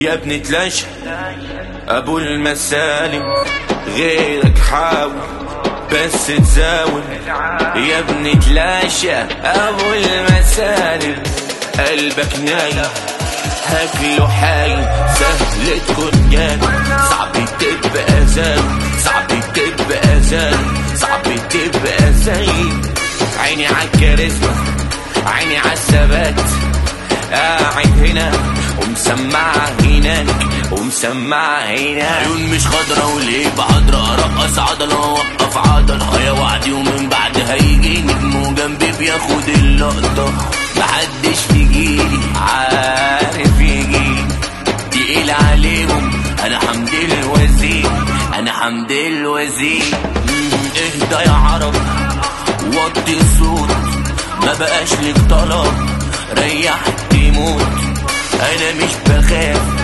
يا ابني تلاش ابو المسالم، غيرك حاول بس تزاول. يا ابني تلاشى ابو المسالم، قلبك نايم هاكله حايم. سهل تكون جاي، صعب تبقى زي، صعب تبقى زي، صعب تبقى زي. عيني عالكاريزما، عيني عالثبات، قاعد هنا ومسمعة هناك ومسمعة هنا. عيون مش خضرا وليه بحضرة، ارقص عضلة ووقف عضلة. يا وعدي ومن بعد هيجي نجم جنبي بياخد اللقطة. محدش في جيلي عارف يجي، تقيل عليهم انا حمد الوزير، انا حمد الوزير. اهدى يا عرب وطي الصوت، ما بقاش لك طلب ريح تموت. انا مش بخاف